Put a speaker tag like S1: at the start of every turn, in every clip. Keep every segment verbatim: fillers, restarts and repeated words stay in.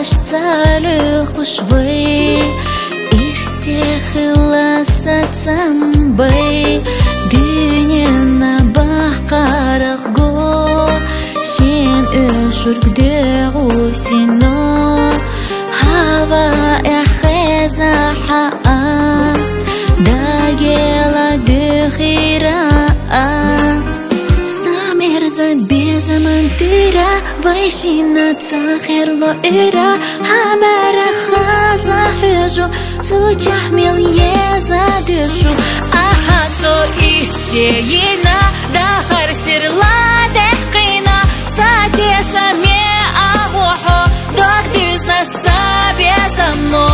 S1: цалю хушвы ирсехила сацамбай дүйнена бақарық го сен өшіргде ғусино хава эхеза хаас дагела дөхирас Самерза безаман тыра Вайшина цахерло ира Хабара хаза хижу Сучахмил еза дышу Ахасо исеина Дахар сирла дехкина Статеша ме ахухо Док дюзна сабезамо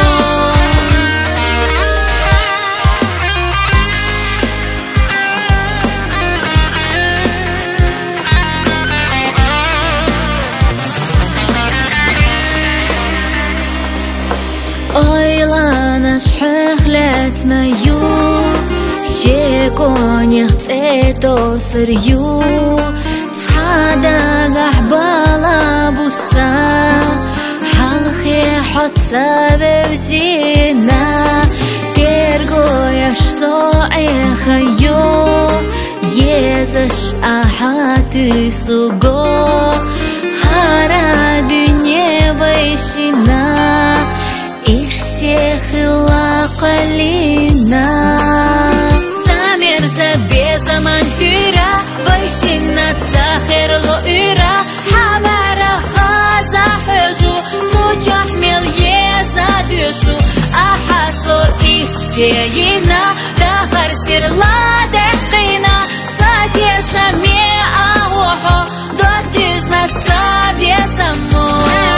S1: Ойланаш хөхлэцна ю Шеконях цето сырью Цадагах бала буса Халхи хотса вевзина Тергояш соэха ю Езаш ахаты суго Хара дюне вайшина Ирсехила qalina Самерза безаман тыра Вайшина цахерло ира Хабара хаза хыжу Сучахмил еза дышу Ахасо исеина Дахар сирла дехкина Сатеша ме ахухо Док дюзна сабезамо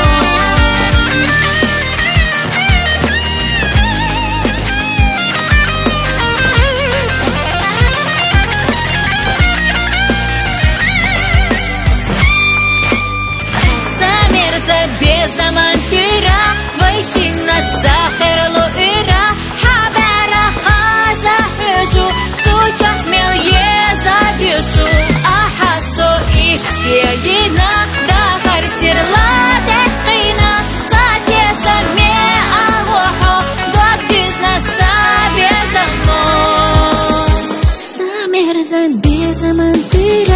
S1: Безаман тыра Вайшина цахерло ира Хабара хаза хыжу Сучахмил еза дышу Ахасо исеина Дахар сирла дехкина Сатеша ме ахухо Док дюзна сабезамо Самерза безаман тыра